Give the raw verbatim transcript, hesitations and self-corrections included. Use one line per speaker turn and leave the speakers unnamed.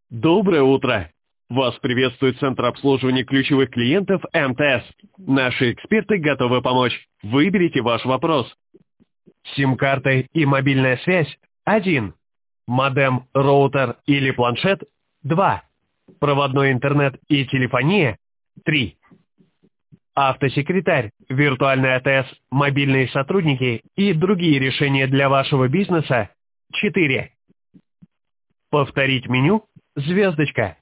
Доброе утро! Вас приветствует Центр обслуживания ключевых клиентов эм тэ эс. Наши эксперты готовы помочь. Выберите ваш вопрос. Сим-карты и мобильная связь – один. Модем, роутер или планшет – два. Проводной интернет и телефония – три. Автосекретарь, виртуальный а тэ эс, мобильные сотрудники и другие решения для вашего бизнеса – четыре. Повторить меню – звездочка.